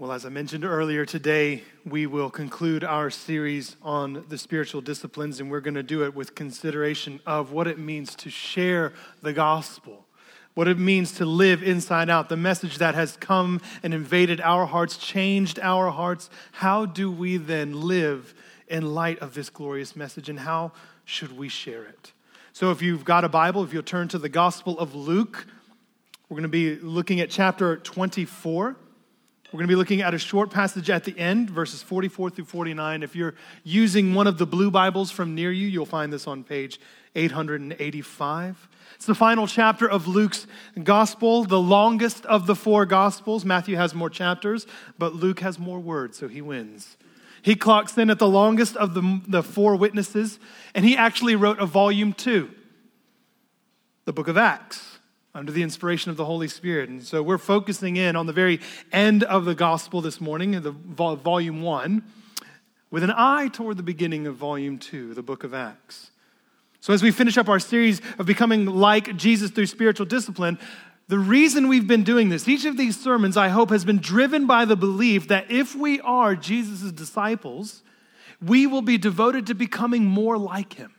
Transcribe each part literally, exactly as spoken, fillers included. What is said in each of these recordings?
Well, as I mentioned earlier, today we will conclude our series on the spiritual disciplines, and we're going to do it with consideration of what it means to share the gospel, what it means to live inside out, the message that has come and invaded our hearts, changed our hearts. How do we then live in light of this glorious message, and how should we share it? So if you've got a Bible, if you'll turn to the Gospel of Luke, we're going to be looking at chapter twenty-four. We're going to be looking at a short passage at the end, verses forty-four through forty-nine. If you're using one of the blue Bibles from near you, you'll find this on page eight hundred eighty-five. It's the final chapter of Luke's gospel, the longest of the four gospels. Matthew has more chapters, but Luke has more words, so he wins. He clocks in at the longest of the, the four witnesses, and he actually wrote a volume two, the book of Acts, under the inspiration of the Holy Spirit. And so we're focusing in on the very end of the gospel this morning, the vol- volume one, with an eye toward the beginning of volume two, the book of Acts. So as we finish up our series of becoming like Jesus through spiritual discipline, the reason we've been doing this, each of these sermons, I hope, has been driven by the belief that if we are Jesus' disciples, we will be devoted to becoming more like him.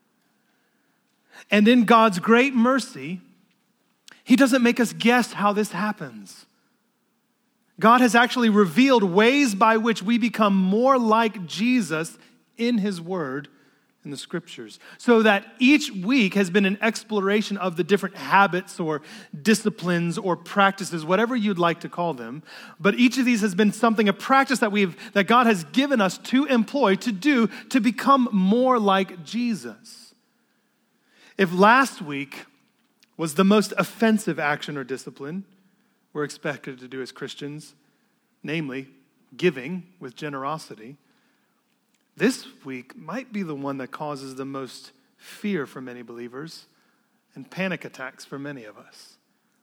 And in God's great mercy, he doesn't make us guess how this happens. God has actually revealed ways by which we become more like Jesus in his word in the scriptures. So that each week has been an exploration of the different habits or disciplines or practices, whatever you'd like to call them. But each of these has been something, a practice that we've that God has given us to employ, to do, to become more like Jesus. If last week was the most offensive action or discipline we're expected to do as Christians, namely giving with generosity, this week might be the one that causes the most fear for many believers and panic attacks for many of us.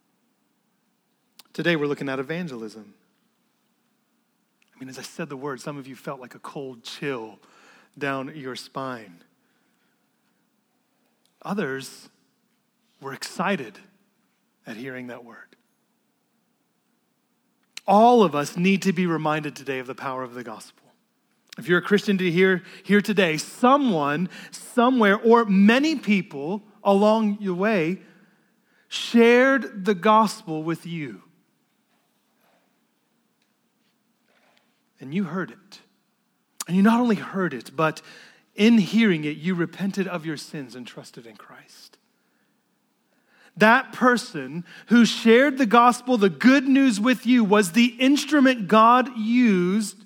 Today we're looking at evangelism. I mean, as I said the word, some of you felt like a cold chill down your spine. Others were excited at hearing that word. All of us need to be reminded today of the power of the gospel. If you're a Christian to hear here today, someone, somewhere, or many people along your way shared the gospel with you. And you heard it. And you not only heard it, but in hearing it, you repented of your sins and trusted in Christ. That person who shared the gospel, the good news with you, was the instrument God used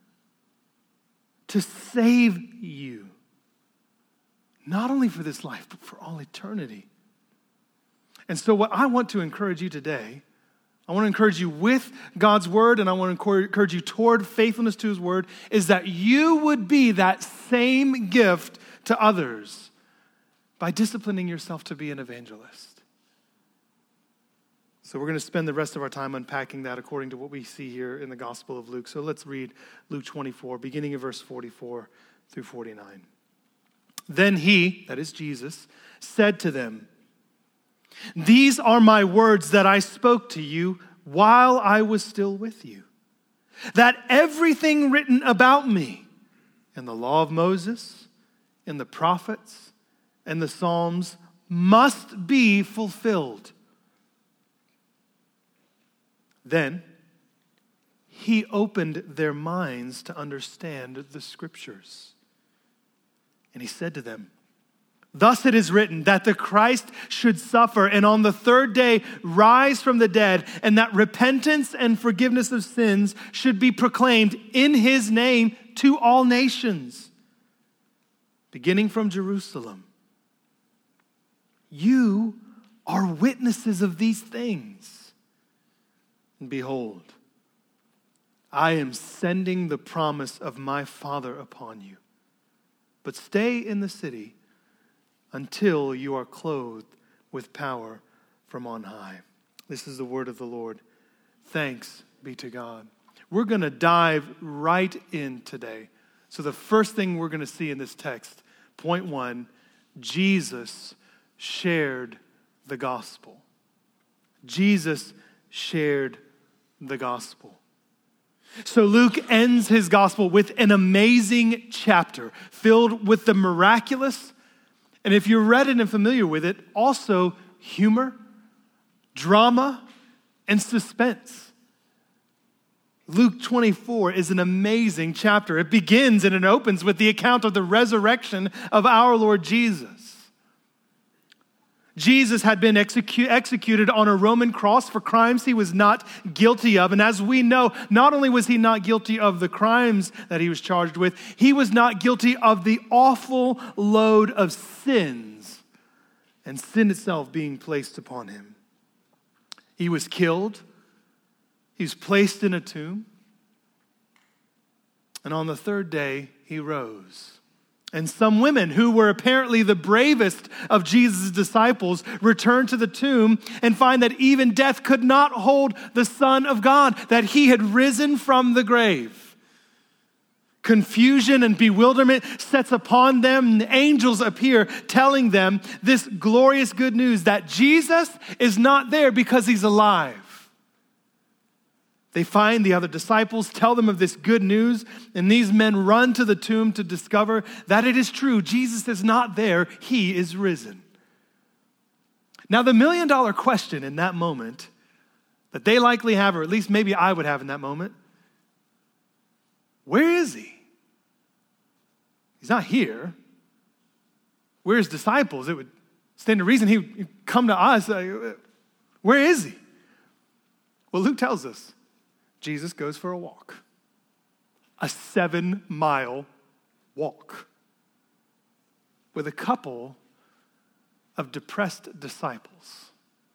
to save you. Not only for this life, but for all eternity. And so what I want to encourage you today, I want to encourage you with God's word, and I want to encourage you toward faithfulness to his word, is that you would be that same gift to others by disciplining yourself to be an evangelist. So we're going to spend the rest of our time unpacking that according to what we see here in the Gospel of Luke. So let's read Luke twenty-four, beginning of verse forty-four through forty-nine. Then he, that is Jesus, said to them, "These are my words that I spoke to you while I was still with you, that everything written about me in the law of Moses, in the prophets, and the Psalms must be fulfilled." Then he opened their minds to understand the scriptures. And he said to them, "Thus it is written that the Christ should suffer and on the third day rise from the dead, and that repentance and forgiveness of sins should be proclaimed in his name to all nations, beginning from Jerusalem. You are witnesses of these things. And behold, I am sending the promise of my Father upon you. But stay in the city until you are clothed with power from on high." This is the word of the Lord. Thanks be to God. We're going to dive right in today. So the first thing we're going to see in this text, point one, Jesus shared the gospel. Jesus shared the gospel. So Luke ends his gospel with an amazing chapter filled with the miraculous, and if you're read it and familiar with it, also humor, drama, and suspense. Luke twenty-four is an amazing chapter. It begins and it opens with the account of the resurrection of our Lord Jesus. Jesus had been execu- executed on a Roman cross for crimes he was not guilty of. And as we know, not only was he not guilty of the crimes that he was charged with, he was not guilty of the awful load of sins and sin itself being placed upon him. He was killed. He was placed in a tomb. And on the third day, he rose. And some women who were apparently the bravest of Jesus' disciples returned to the tomb and find that even death could not hold the Son of God, that he had risen from the grave. Confusion and bewilderment sets upon them. And angels appear telling them this glorious good news that Jesus is not there because he's alive. They find the other disciples, tell them of this good news, and these men run to the tomb to discover that it is true. Jesus is not there. He is risen. Now, the million dollar question in that moment that they likely have, or at least maybe I would have in that moment, where is he? He's not here. We're his disciples. It would stand to reason he would come to us. Where is he? Well, Luke tells us. Jesus goes for a walk, a seven mile walk with a couple of depressed disciples.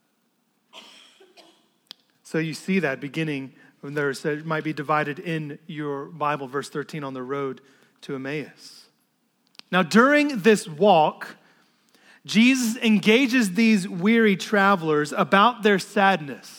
So you see that beginning when there it might be divided in your Bible, verse thirteen, on the road to Emmaus. Now during this walk, Jesus engages these weary travelers about their sadness.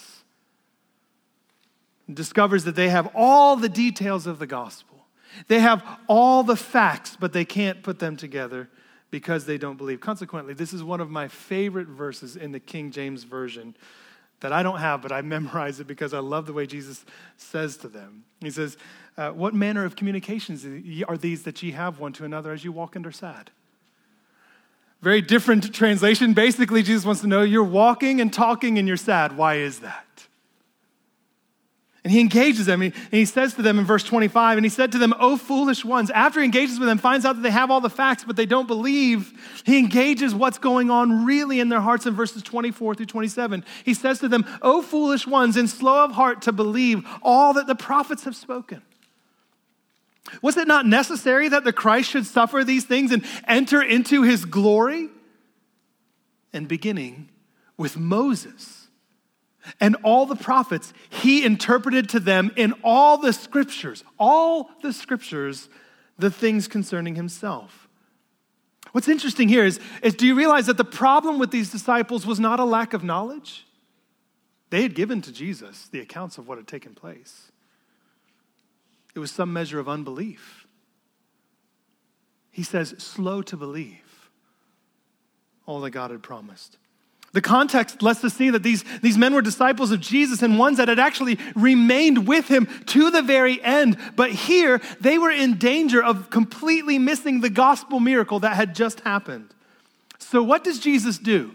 Discovers that they have all the details of the gospel. They have all the facts, but they can't put them together because they don't believe. Consequently, this is one of my favorite verses in the King James Version that I don't have, but I memorize it because I love the way Jesus says to them. He says, uh, what manner of communications are these that ye have one to another as you walk and are sad? Very different translation. Basically, Jesus wants to know, you're walking and talking and you're sad. Why is that? And he engages them, and he says to them in verse twenty-five, and he said to them, O foolish ones. After he engages with them, finds out that they have all the facts, but they don't believe. He engages what's going on really in their hearts in verses twenty-four through twenty-seven. He says to them, O foolish ones, and slow of heart to believe all that the prophets have spoken. Was it not necessary that the Christ should suffer these things and enter into his glory? And beginning with Moses and all the prophets, he interpreted to them in all the scriptures, all the scriptures, the things concerning himself. What's interesting here is, is do you realize that the problem with these disciples was not a lack of knowledge? They had given to Jesus the accounts of what had taken place. It was some measure of unbelief. He says, slow to believe all that God had promised. The context lets us see that these, these men were disciples of Jesus and ones that had actually remained with him to the very end. But here, they were in danger of completely missing the gospel miracle that had just happened. So what does Jesus do?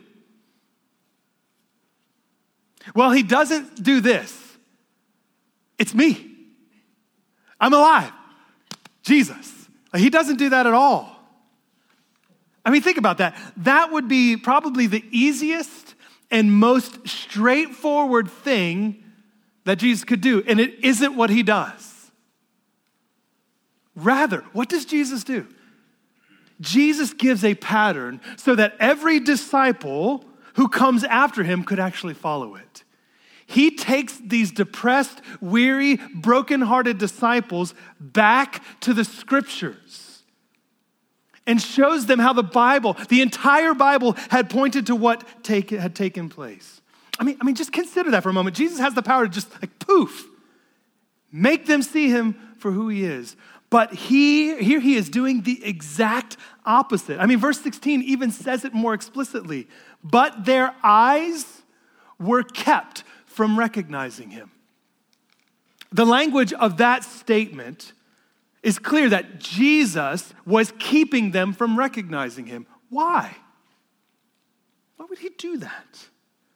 Well, he doesn't do this. It's me. I'm alive. Jesus. He doesn't do that at all. I mean, think about that. That would be probably the easiest and most straightforward thing that Jesus could do, and it isn't what he does. Rather, what does Jesus do? Jesus gives a pattern so that every disciple who comes after him could actually follow it. He takes these depressed, weary, brokenhearted disciples back to the scriptures and shows them how the Bible, the entire Bible, had pointed to what take, had taken place. I mean, I mean, just consider that for a moment. Jesus has the power to just like poof, make them see him for who he is. But he, here he is doing the exact opposite. I mean, verse sixteen even says it more explicitly. But their eyes were kept from recognizing him. The language of that statement is clear that Jesus was keeping them from recognizing him. Why? Why would he do that?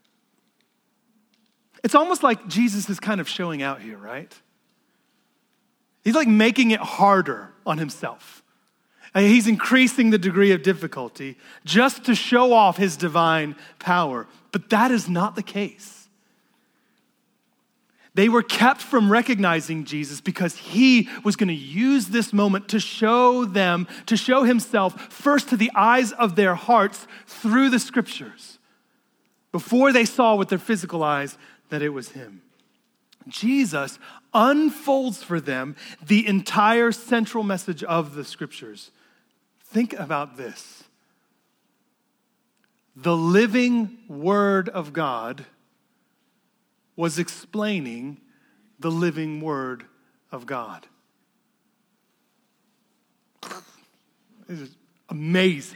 It's almost like Jesus is kind of showing out here, right? He's like making it harder on himself. And he's increasing the degree of difficulty just to show off his divine power. But that is not the case. They were kept from recognizing Jesus because he was going to use this moment to show them, to show himself first to the eyes of their hearts through the scriptures, before they saw with their physical eyes that it was him. Jesus unfolds for them the entire central message of the scriptures. Think about this. The living word of God was explaining the living word of God. This is amazing.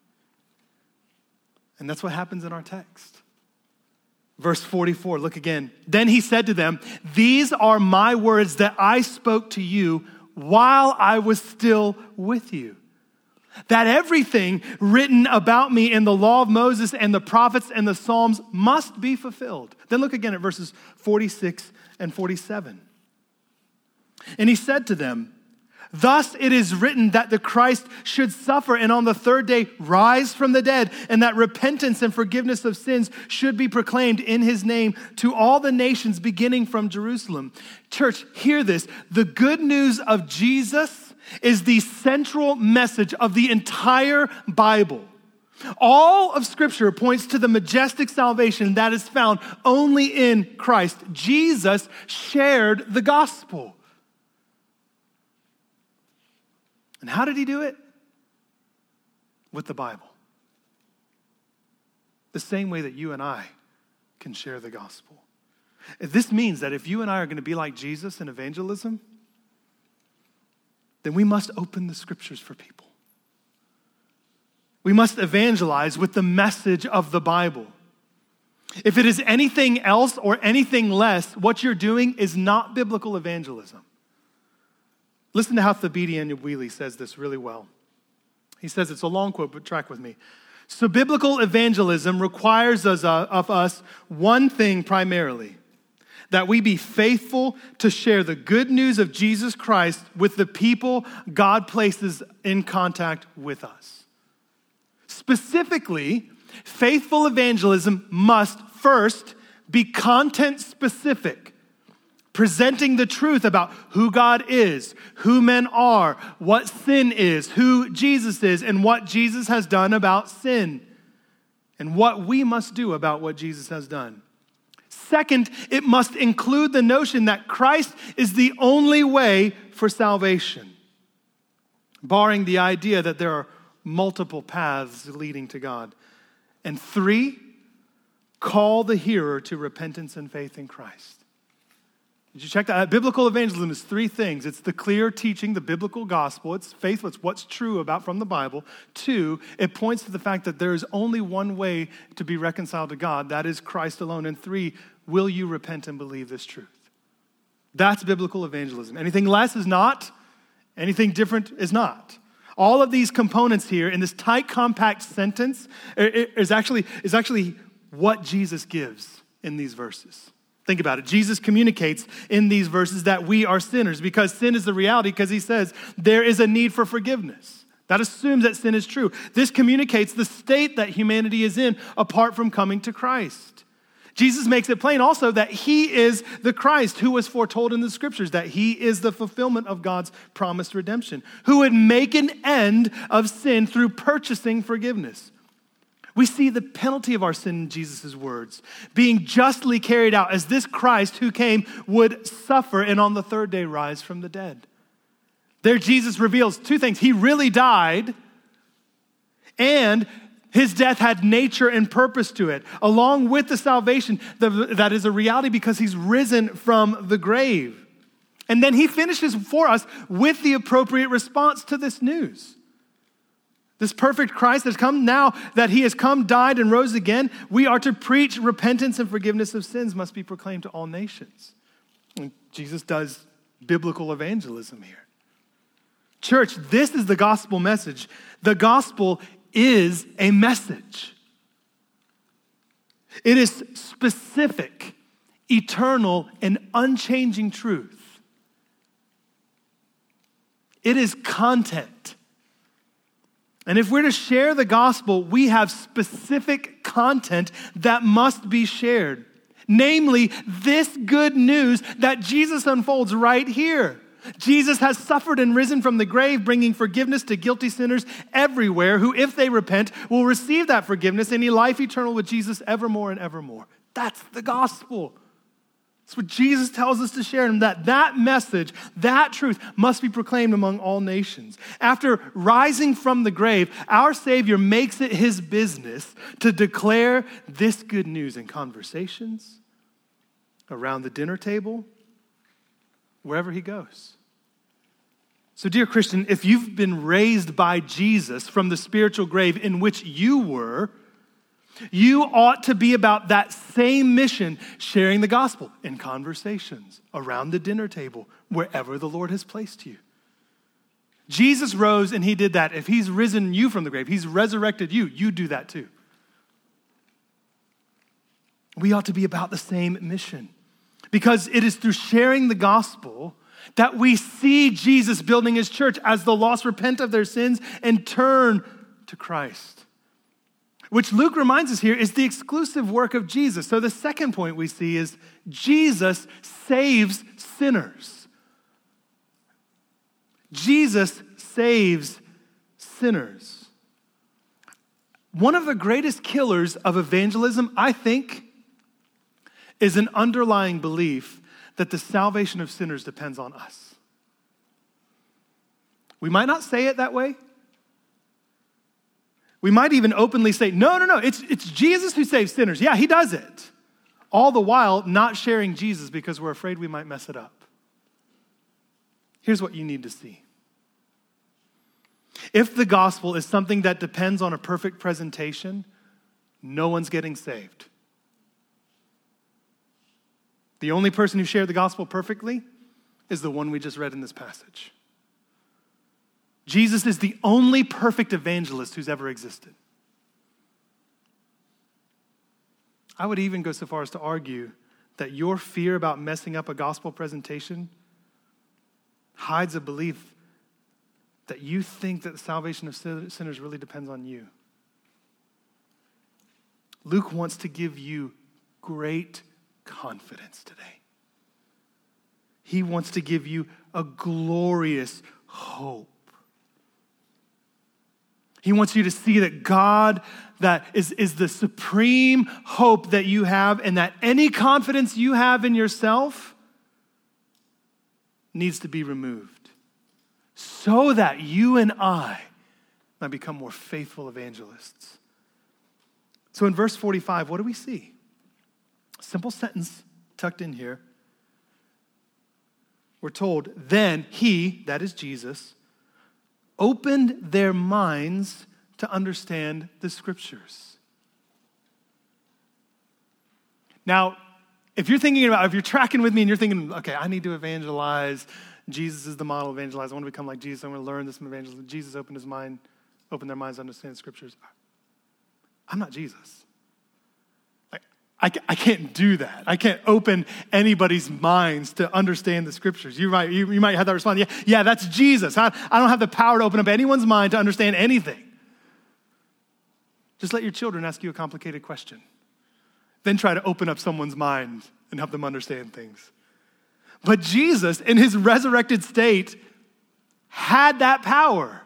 And that's what happens in our text. Verse forty-four, look again. Then he said to them, "These are my words that I spoke to you while I was still with you. That everything written about me in the law of Moses and the prophets and the Psalms must be fulfilled." Then look again at verses forty-six and forty-seven. And he said to them, "Thus it is written that the Christ should suffer and on the third day rise from the dead, and that repentance and forgiveness of sins should be proclaimed in his name to all the nations beginning from Jerusalem." Church, hear this. The good news of Jesus is the central message of the entire Bible. All of Scripture points to the majestic salvation that is found only in Christ. Jesus shared the gospel. And how did he do it? With the Bible. The same way that you and I can share the gospel. This means that if you and I are going to be like Jesus in evangelism, then we must open the scriptures for people. We must evangelize with the message of the Bible. If it is anything else or anything less, what you're doing is not biblical evangelism. Listen to how Thabiti Anyabwile says this really well. He says, it's a long quote, but track with me. "So biblical evangelism requires us, uh, of us one thing primarily, that we be faithful to share the good news of Jesus Christ with the people God places in contact with us. Specifically, faithful evangelism must first be content specific, presenting the truth about who God is, who men are, what sin is, who Jesus is, and what Jesus has done about sin, and what we must do about what Jesus has done. Second, it must include the notion that Christ is the only way for salvation, barring the idea that there are multiple paths leading to God. And three, call the hearer to repentance and faith in Christ. Did you check that? Biblical evangelism is three things. It's the clear teaching, the biblical gospel. It's faithful. It's what's true about from the Bible. Two, it points to the fact that there is only one way to be reconciled to God. That is Christ alone. And three, will you repent and believe this truth? That's biblical evangelism. Anything less is not. Anything different is not. All of these components here in this tight, compact sentence is actually, is actually what Jesus gives in these verses. Think about it. Jesus communicates in these verses that we are sinners because sin is the reality, because he says there is a need for forgiveness. That assumes that sin is true. This communicates the state that humanity is in apart from coming to Christ. Jesus makes it plain also that he is the Christ who was foretold in the scriptures, that he is the fulfillment of God's promised redemption, who would make an end of sin through purchasing forgiveness. We see the penalty of our sin in Jesus' words being justly carried out as this Christ who came would suffer and on the third day rise from the dead. There Jesus reveals two things. He really died, and his death had nature and purpose to it, along with the salvation that is a reality because he's risen from the grave. And then he finishes for us with the appropriate response to this news. This perfect Christ has come now that he has come, died, and rose again. We are to preach repentance and forgiveness of sins must be proclaimed to all nations. And Jesus does biblical evangelism here. Church, this is the gospel message. The gospel is a message. It is specific, eternal, and unchanging truth. It is content. And if we're to share the gospel, we have specific content that must be shared. Namely, this good news that Jesus unfolds right here. Jesus has suffered and risen from the grave, bringing forgiveness to guilty sinners everywhere, who, if they repent, will receive that forgiveness and life eternal with Jesus evermore and evermore. That's the gospel. That's what Jesus tells us to share, and that that message, that truth, must be proclaimed among all nations. After rising from the grave, our Savior makes it his business to declare this good news in conversations, around the dinner table, wherever he goes. So, dear Christian, if you've been raised by Jesus from the spiritual grave in which you were, you ought to be about that same mission, sharing the gospel in conversations, around the dinner table, wherever the Lord has placed you. Jesus rose and he did that. If he's risen you from the grave, he's resurrected you, you do that too. We ought to be about the same mission, because it is through sharing the gospel that we see Jesus building his church as the lost repent of their sins and turn to Christ. Which Luke reminds us here is the exclusive work of Jesus. So the second point we see is Jesus saves sinners. Jesus saves sinners. One of the greatest killers of evangelism, I think, is an underlying belief that the salvation of sinners depends on us. We might not say it that way. We might even openly say, no, no, no, it's, it's Jesus who saves sinners. Yeah, he does it. All the while not sharing Jesus because we're afraid we might mess it up. Here's what you need to see. If the gospel is something that depends on a perfect presentation, no one's getting saved. The only person who shared the gospel perfectly is the one we just read in this passage. Jesus is the only perfect evangelist who's ever existed. I would even go so far as to argue that your fear about messing up a gospel presentation hides a belief that you think that the salvation of sinners really depends on you. Luke wants to give you great confidence today. He wants to give you a glorious hope. He wants you to see that God that is, is the supreme hope that you have, and that any confidence you have in yourself needs to be removed so that you and I might become more faithful evangelists. So in verse forty-five, what do we see? Simple sentence tucked in here. We're told, then he, that is Jesus, opened their minds to understand the scriptures. Now, if you're thinking about, if you're tracking with me and you're thinking, okay, I need to evangelize. Jesus is the model of evangelize. I want to become like Jesus. I want to learn this from evangelism. Jesus opened his mind, opened their minds to understand the scriptures. I'm not Jesus. I, I can't do that. I can't open anybody's minds to understand the scriptures. You might, you, you might have that response. Yeah, yeah, that's Jesus. I, I don't have the power to open up anyone's mind to understand anything. Just let your children ask you a complicated question. Then try to open up someone's mind and help them understand things. But Jesus, in his resurrected state, had that power.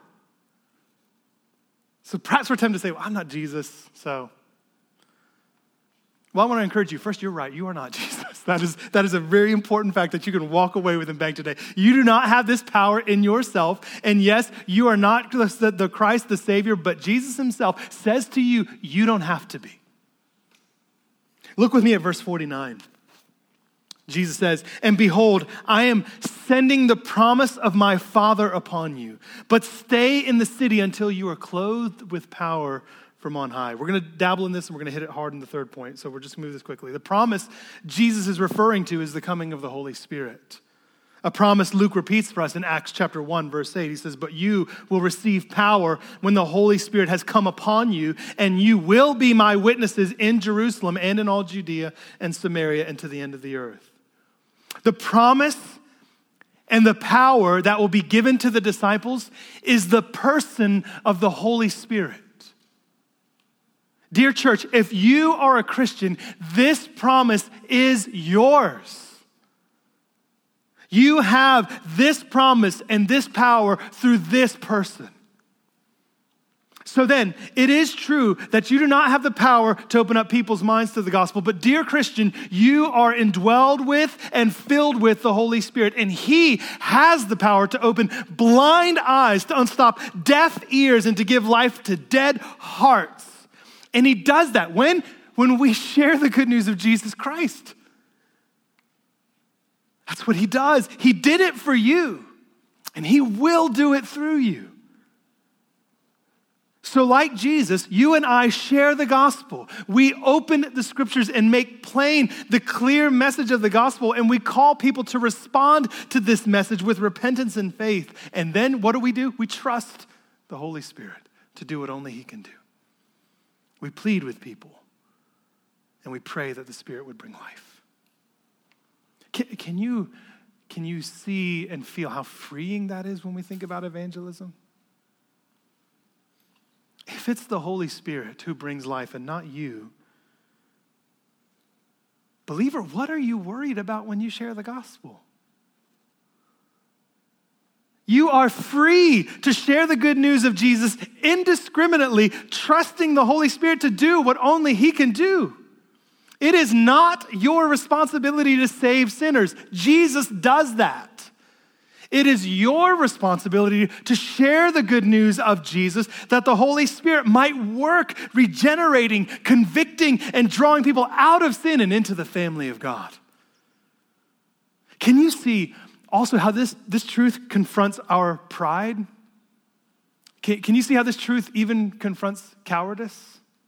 So perhaps we're tempted to say, well, I'm not Jesus, so... Well, I want to encourage you. First, you're right. You are not Jesus. That is, that is a very important fact that you can walk away with and bank today. You do not have this power in yourself. And yes, you are not the, the Christ, the Savior, but Jesus himself says to you, you don't have to be. Look with me at verse forty-nine. Jesus says, and behold, I am sending the promise of my Father upon you, but stay in the city until you are clothed with power from on high. We're going to dabble in this and we're going to hit it hard in the third point, so we're just going to move this quickly. The promise Jesus is referring to is the coming of the Holy Spirit. A promise Luke repeats for us in Acts chapter one, verse eight. He says, but you will receive power when the Holy Spirit has come upon you, and you will be my witnesses in Jerusalem and in all Judea and Samaria and to the end of the earth. The promise and the power that will be given to the disciples is the person of the Holy Spirit. Dear church, if you are a Christian, this promise is yours. You have this promise and this power through this person. So then, it is true that you do not have the power to open up people's minds to the gospel, but dear Christian, you are indwelled with and filled with the Holy Spirit, and He has the power to open blind eyes, to unstop deaf ears, and to give life to dead hearts. And He does that when? When we share the good news of Jesus Christ. That's what He does. He did it for you, and He will do it through you. So like Jesus, you and I share the gospel. We open the scriptures and make plain the clear message of the gospel, and we call people to respond to this message with repentance and faith. And then what do we do? We trust the Holy Spirit to do what only He can do. We plead with people, and we pray that the Spirit would bring life. Can, can you, can you see and feel how freeing that is when we think about evangelism? If it's the Holy Spirit who brings life and not you, believer, what are you worried about when you share the gospel? You are free to share the good news of Jesus indiscriminately, trusting the Holy Spirit to do what only He can do. It is not your responsibility to save sinners. Jesus does that. It is your responsibility to share the good news of Jesus, that the Holy Spirit might work regenerating, convicting, and drawing people out of sin and into the family of God. Can you see also how this, this truth confronts our pride? Can, can you see how this truth even confronts cowardice?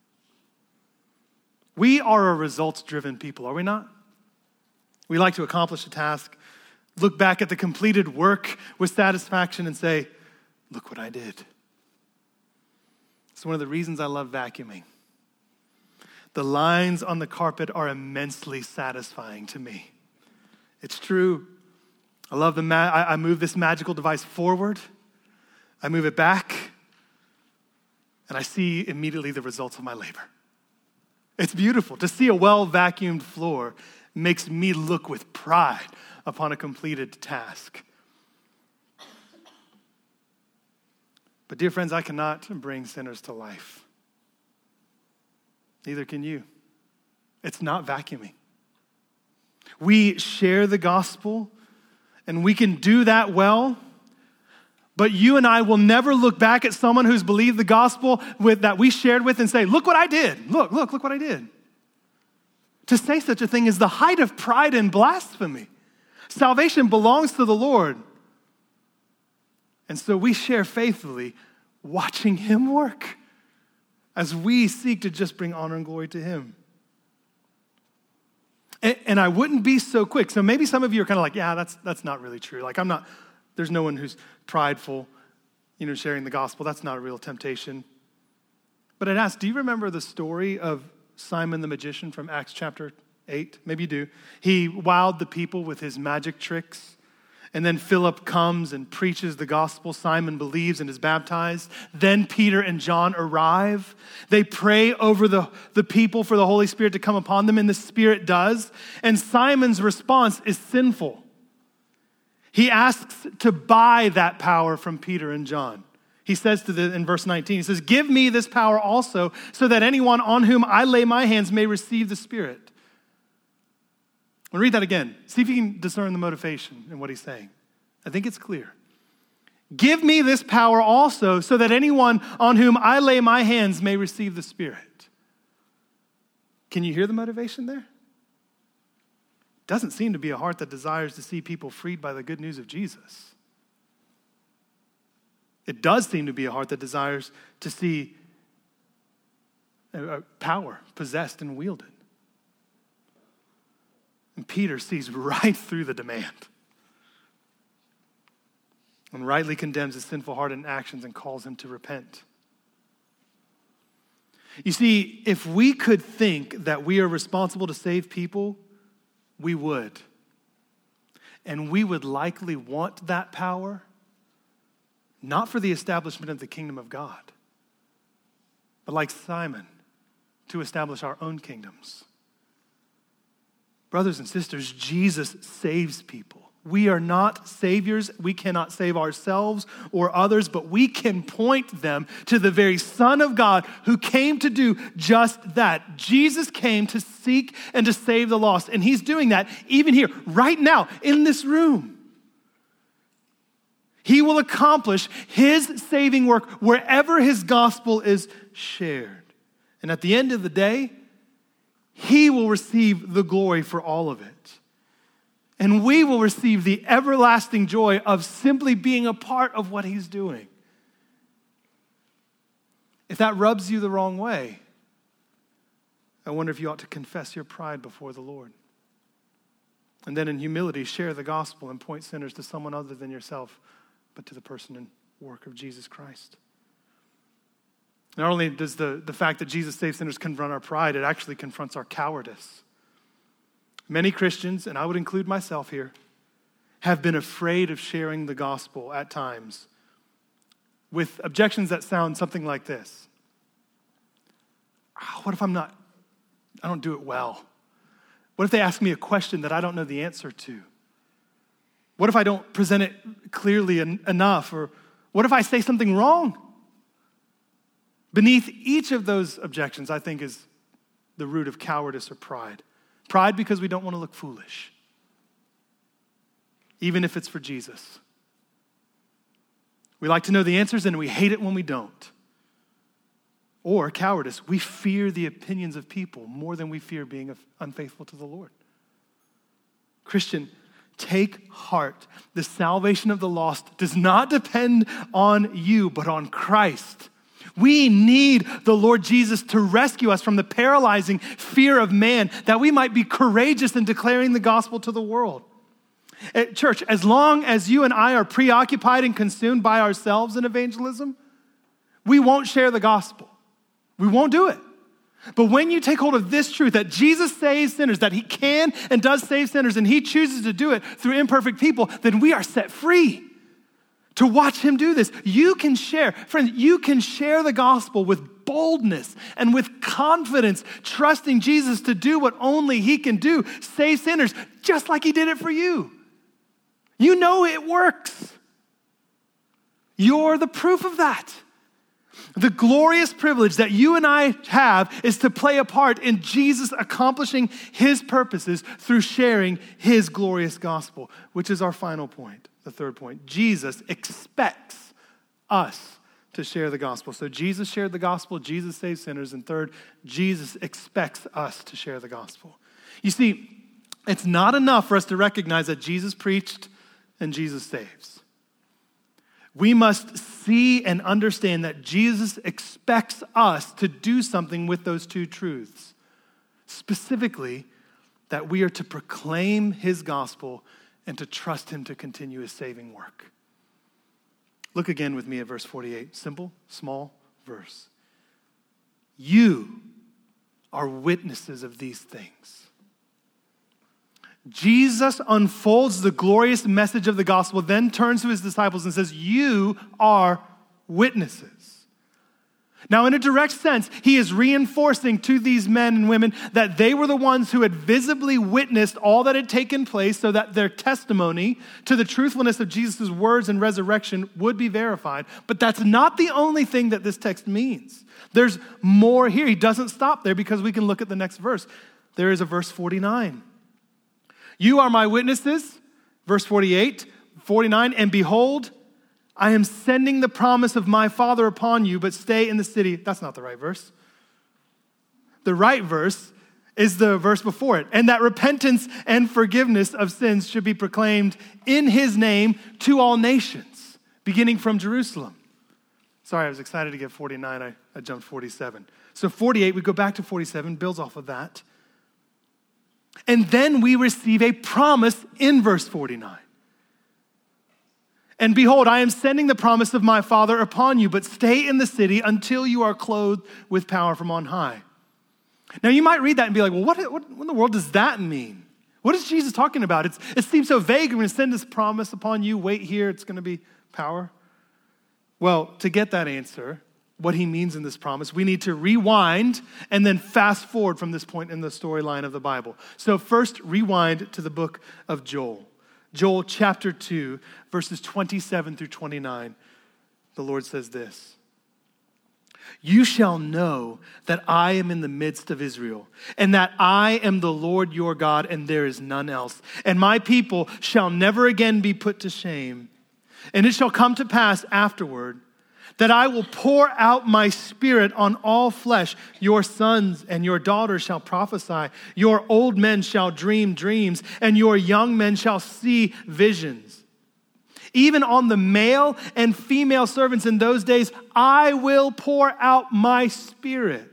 We are a results-driven people, are we not? We like to accomplish a task, look back at the completed work with satisfaction and say, look what I did. It's one of the reasons I love vacuuming. The lines on the carpet are immensely satisfying to me. It's true. I love the, ma- I, I move this magical device forward. I move it back, and I see immediately the results of my labor. It's beautiful. To see a well-vacuumed floor makes me look with pride upon a completed task. But dear friends, I cannot bring sinners to life. Neither can you. It's not vacuuming. We share the gospel, and we can do that well. But you and I will never look back at someone who's believed the gospel with, that we shared with and say, look what I did. Look, look, look what I did. To say such a thing is the height of pride and blasphemy. Salvation belongs to the Lord. And so we share faithfully, watching Him work as we seek to just bring honor and glory to Him. And, and I wouldn't be so quick. So maybe some of you are kind of like, yeah, that's that's not really true. Like I'm not... There's no one who's prideful, you know, sharing the gospel. That's not a real temptation. But I'd ask, do you remember the story of Simon the magician from Acts chapter eight? Maybe you do. He wowed the people with his magic tricks. And then Philip comes and preaches the gospel. Simon believes and is baptized. Then Peter and John arrive. They pray over the, the people for the Holy Spirit to come upon them, and the Spirit does. And Simon's response is sinful. He asks to buy that power from Peter and John. He says to the, in verse nineteen, he says, give me this power also, so that anyone on whom I lay my hands may receive the Spirit. I'm going to read that again. See if you can discern the motivation in what he's saying. I think it's clear. Give me this power also, so that anyone on whom I lay my hands may receive the Spirit. Can you hear the motivation there? Doesn't seem to be a heart that desires to see people freed by the good news of Jesus. It does seem to be a heart that desires to see uh, power possessed and wielded. And Peter sees right through the demand and rightly condemns his sinful heart and actions and calls him to repent. You see, if we could think that we are responsible to save people, we would. And we would likely want that power, not for the establishment of the kingdom of God, but like Simon, to establish our own kingdoms. Brothers and sisters, Jesus saves people. We are not saviors. We cannot save ourselves or others, but we can point them to the very Son of God who came to do just that. Jesus came to seek and to save the lost, and he's doing that even here, right now, in this room. He will accomplish his saving work wherever his gospel is shared. And at the end of the day, he will receive the glory for all of it. And we will receive the everlasting joy of simply being a part of what he's doing. If that rubs you the wrong way, I wonder if you ought to confess your pride before the Lord. And then in humility, share the gospel and point sinners to someone other than yourself, but to the person and work of Jesus Christ. Not only does the, the fact that Jesus saves sinners confront our pride, it actually confronts our cowardice. Many Christians, and I would include myself here, have been afraid of sharing the gospel at times with objections that sound something like this. Oh, what if I'm not, I don't do it well? What if they ask me a question that I don't know the answer to? What if I don't present it clearly en- enough? Or what if I say something wrong? Beneath each of those objections, I think, is the root of cowardice or pride. Pride because we don't want to look foolish, even if it's for Jesus. We like to know the answers and we hate it when we don't. Or cowardice, we fear the opinions of people more than we fear being unfaithful to the Lord. Christian, take heart. The salvation of the lost does not depend on you, but on Christ. We need the Lord Jesus to rescue us from the paralyzing fear of man, that we might be courageous in declaring the gospel to the world. At church, as long as you and I are preoccupied and consumed by ourselves in evangelism, we won't share the gospel. We won't do it. But when you take hold of this truth, that Jesus saves sinners, that he can and does save sinners, and he chooses to do it through imperfect people, then we are set free to watch him do this. You can share, friends, you can share the gospel with boldness and with confidence, trusting Jesus to do what only he can do, save sinners, just like he did it for you. You know it works. You're the proof of that. The glorious privilege that you and I have is to play a part in Jesus accomplishing his purposes through sharing his glorious gospel, which is our final point. The third point, Jesus expects us to share the gospel. So Jesus shared the gospel, Jesus saves sinners, and third, Jesus expects us to share the gospel. You see, it's not enough for us to recognize that Jesus preached and Jesus saves. We must see and understand that Jesus expects us to do something with those two truths. Specifically, that we are to proclaim his gospel and to trust him to continue his saving work. Look again with me at verse forty-eight. Simple, small verse. You are witnesses of these things. Jesus unfolds the glorious message of the gospel, then turns to his disciples and says, you are witnesses. Now, in a direct sense, he is reinforcing to these men and women that they were the ones who had visibly witnessed all that had taken place so that their testimony to the truthfulness of Jesus' words and resurrection would be verified. But that's not the only thing that this text means. There's more here. He doesn't stop there because we can look at the next verse. There is a verse forty-nine. You are my witnesses, verse forty-eight, forty-nine, and behold, I am sending the promise of my Father upon you, but stay in the city. That's not the right verse. The right verse is the verse before it. And that repentance and forgiveness of sins should be proclaimed in his name to all nations, beginning from Jerusalem. Sorry, I was excited to get forty-nine. I, I jumped forty-seven. So forty-eight, we go back to forty-seven, builds off of that. And then we receive a promise in verse forty-nine. And behold, I am sending the promise of my Father upon you, but stay in the city until you are clothed with power from on high. Now you might read that and be like, well, what, what, what in the world does that mean? What is Jesus talking about? It's, it seems so vague. I'm going to send this promise upon you. Wait here, it's going to be power. Well, to get that answer, what he means in this promise, we need to rewind and then fast forward from this point in the storyline of the Bible. So first, rewind to the book of Joel. Joel chapter two, verses twenty-seven through twenty-nine. The Lord says this: "You shall know that I am in the midst of Israel, and that I am the Lord your God, and there is none else. And my people shall never again be put to shame. And it shall come to pass afterward that I will pour out my spirit on all flesh. Your sons and your daughters shall prophesy. Your old men shall dream dreams, and your young men shall see visions. Even on the male and female servants in those days, I will pour out my spirit."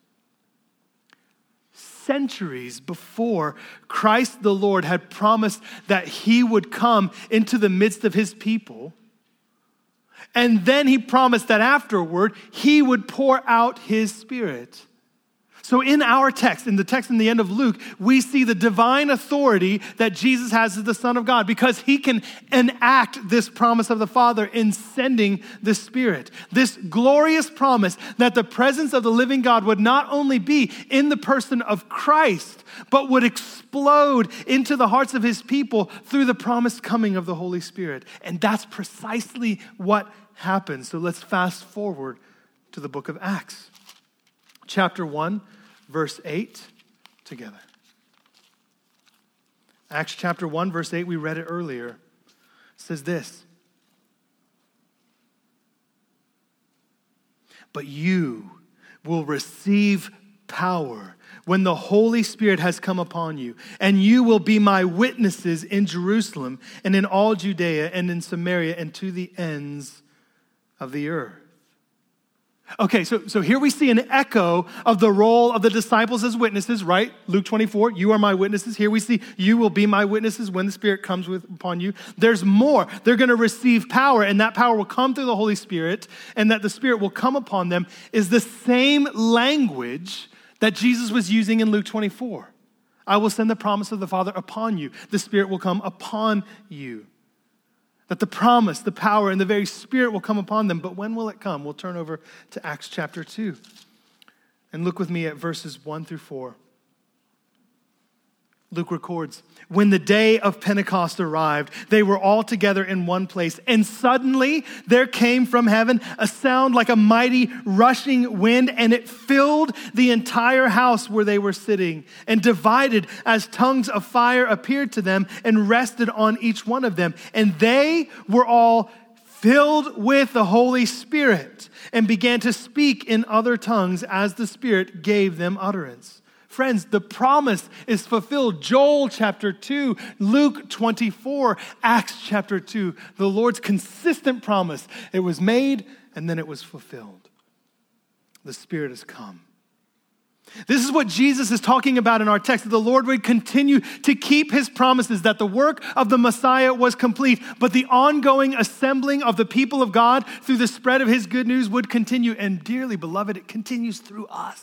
Centuries before, Christ the Lord had promised that he would come into the midst of his people. And then he promised that afterward, he would pour out his spirit. So in our text, in the text in the end of Luke, we see the divine authority that Jesus has as the Son of God, because he can enact this promise of the Father in sending the Spirit. This glorious promise that the presence of the living God would not only be in the person of Christ, but would explode into the hearts of his people through the promised coming of the Holy Spirit. And that's precisely what happened. So let's fast forward to the book of Acts. Chapter one, verse eight, together. Acts chapter one, verse eight, we read it earlier. It says this: "But you will receive power when the Holy Spirit has come upon you, and you will be my witnesses in Jerusalem and in all Judea and in Samaria and to the ends of the earth." Okay, so, so here we see an echo of the role of the disciples as witnesses, right? Luke twenty-four, you are my witnesses. Here we see you will be my witnesses when the Spirit comes with, upon you. There's more. They're going to receive power, and that power will come through the Holy Spirit, and that the Spirit will come upon them is the same language that Jesus was using in Luke twenty-four. I will send the promise of the Father upon you. The Spirit will come upon you. That the promise, the power, and the very Spirit will come upon them. But when will it come? We'll turn over to Acts chapter two. And look with me at verses one through four. Luke records, "When the day of Pentecost arrived, they were all together in one place. And suddenly there came from heaven a sound like a mighty rushing wind, and it filled the entire house where they were sitting, and divided as tongues of fire appeared to them and rested on each one of them. And they were all filled with the Holy Spirit and began to speak in other tongues as the Spirit gave them utterance." Friends, the promise is fulfilled. Joel chapter two, Luke twenty-four, Acts chapter two. The Lord's consistent promise. It was made and then it was fulfilled. The Spirit has come. This is what Jesus is talking about in our text, that the Lord would continue to keep his promises, that the work of the Messiah was complete, but the ongoing assembling of the people of God through the spread of his good news would continue. And dearly beloved, it continues through us.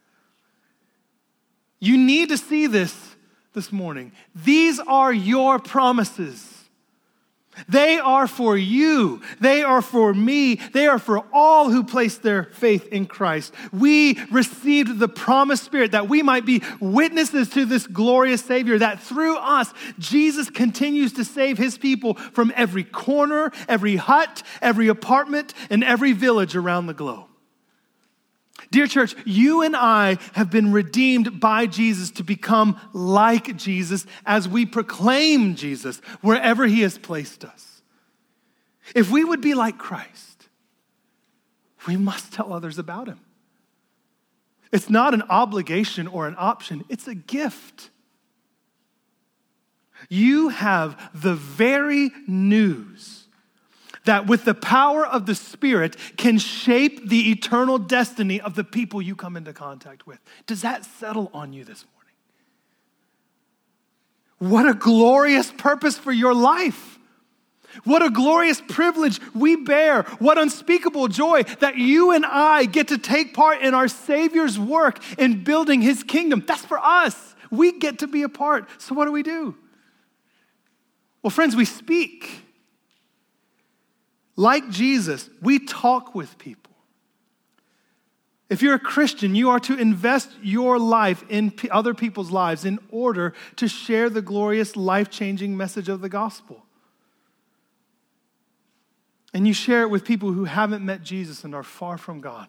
You need to see this this morning. These are your promises. They are for you. They are for me. They are for all who place their faith in Christ. We received the promised Spirit that we might be witnesses to this glorious Savior, that through us, Jesus continues to save his people from every corner, every hut, every apartment, and every village around the globe. Dear church, you and I have been redeemed by Jesus to become like Jesus as we proclaim Jesus wherever he has placed us. If we would be like Christ, we must tell others about him. It's not an obligation or an option, it's a gift. You have the very news that with the power of the Spirit can shape the eternal destiny of the people you come into contact with. Does that settle on you this morning? What a glorious purpose for your life. What a glorious privilege we bear. What unspeakable joy that you and I get to take part in our Savior's work in building his kingdom. That's for us. We get to be a part. So what do we do? Well, friends, we speak. Like Jesus, we talk with people. If you're a Christian, you are to invest your life in p- other people's lives in order to share the glorious, life-changing message of the gospel. And you share it with people who haven't met Jesus and are far from God.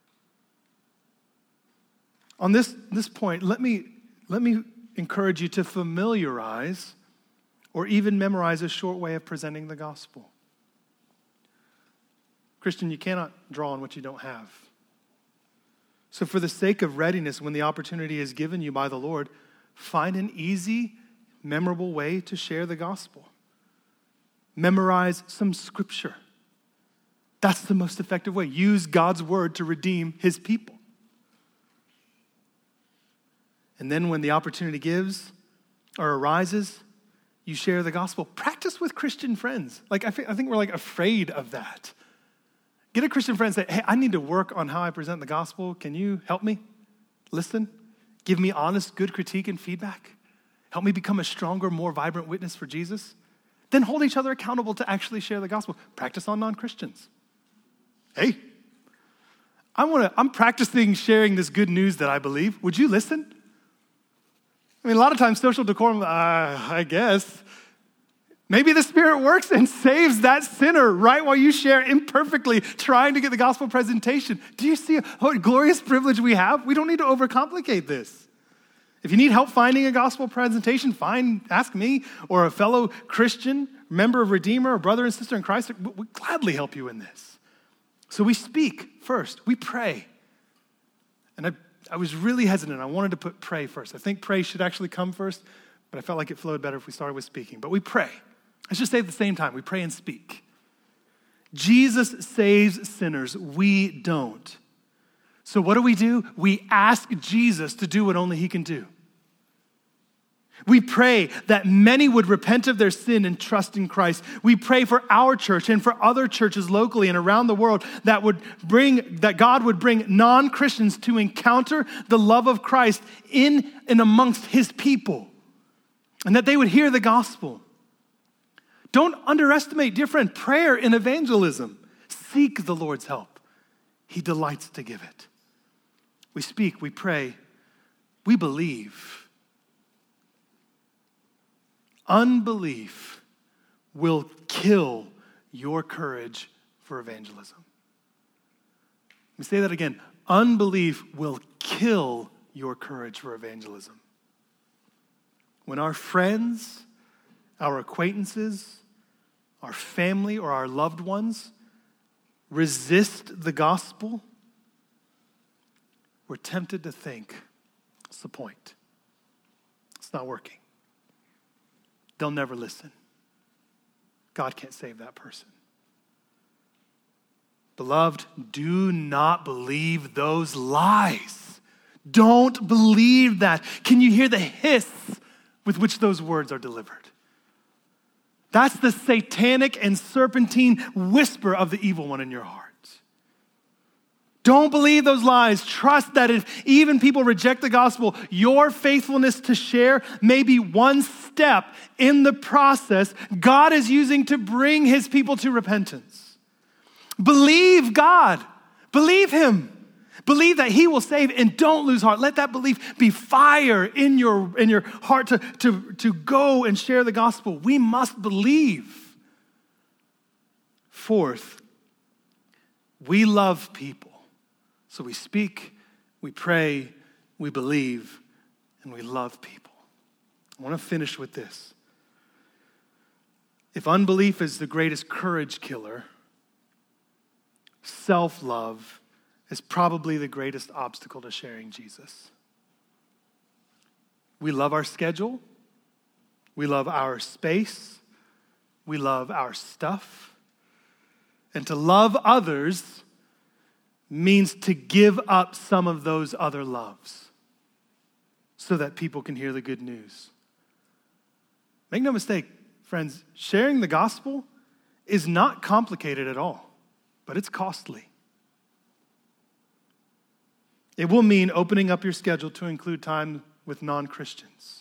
On this, this point, let me, let me encourage you to familiarize or even memorize a short way of presenting the gospel. Christian, you cannot draw on what you don't have. So for the sake of readiness, when the opportunity is given you by the Lord, find an easy, memorable way to share the gospel. Memorize some scripture. That's the most effective way. Use God's word to redeem his people. And then when the opportunity gives or arises, you share the gospel. Practice with Christian friends. Like I think, I think we're like afraid of that. Get a Christian friend and say, hey, I need to work on how I present the gospel. Can you help me? Listen. Give me honest, good critique and feedback. Help me become a stronger, more vibrant witness for Jesus. Then hold each other accountable to actually share the gospel. Practice on non-Christians. Hey, I want to, I'm practicing sharing this good news that I believe. Would you listen? I mean, a lot of times social decorum, uh, I guess. Maybe the Spirit works and saves that sinner right while you share imperfectly trying to get the gospel presentation. Do you see what glorious privilege we have? We don't need to overcomplicate this. If you need help finding a gospel presentation, fine, ask me or a fellow Christian, member of Redeemer, or brother and sister in Christ. We'll gladly help you in this. So we speak first. We pray. And I, I was really hesitant. I wanted to put pray first. I think pray should actually come first, but I felt like it flowed better if we started with speaking. But we pray. Let's just say at the same time, we pray and speak. Jesus saves sinners. We don't. So what do we do? We ask Jesus to do what only he can do. We pray that many would repent of their sin and trust in Christ. We pray for our church and for other churches locally and around the world that would bring, that God would bring non-Christians to encounter the love of Christ in and amongst his people, and that they would hear the gospel. Don't underestimate, dear friend, prayer in evangelism. Seek the Lord's help. He delights to give it. We speak, we pray, we believe. Unbelief will kill your courage for evangelism. Let me say that again. Unbelief will kill your courage for evangelism. When our friends, our acquaintances, our family, or our loved ones resist the gospel, we're tempted to think, what's the point? It's not working. They'll never listen. God can't save that person. Beloved, do not believe those lies. Don't believe that. Can you hear the hiss with which those words are delivered? That's the satanic and serpentine whisper of the evil one in your heart. Don't believe those lies. Trust that if even people reject the gospel, your faithfulness to share may be one step in the process God is using to bring his people to repentance. Believe God. Believe him. Believe that he will save, and don't lose heart. Let that belief be fire in your, in your heart to, to, to go and share the gospel. We must believe. Fourth, we love people. So we speak, we pray, we believe, and we love people. I want to finish with this. If unbelief is the greatest courage killer, self-love is probably the greatest obstacle to sharing Jesus. We love our schedule. We love our space. We love our stuff. And to love others means to give up some of those other loves so that people can hear the good news. Make no mistake, friends, sharing the gospel is not complicated at all, but it's costly. It will mean opening up your schedule to include time with non-Christians.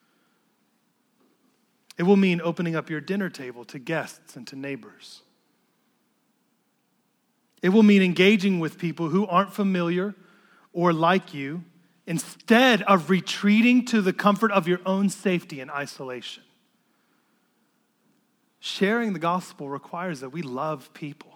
It will mean opening up your dinner table to guests and to neighbors. It will mean engaging with people who aren't familiar or like you instead of retreating to the comfort of your own safety and isolation. Sharing the gospel requires that we love people.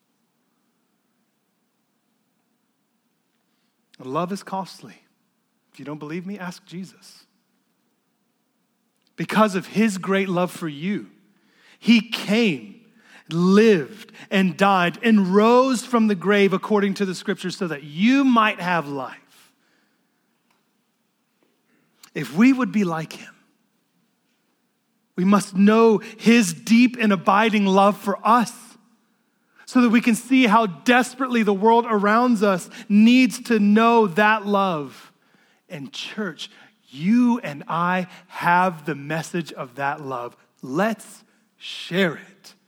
And love is costly. If you don't believe me, ask Jesus. Because of his great love for you, he came, lived, and died, and rose from the grave according to the scriptures so that you might have life. If we would be like him, we must know his deep and abiding love for us so that we can see how desperately the world around us needs to know that love. And church, you and I have the message of that love. Let's share it.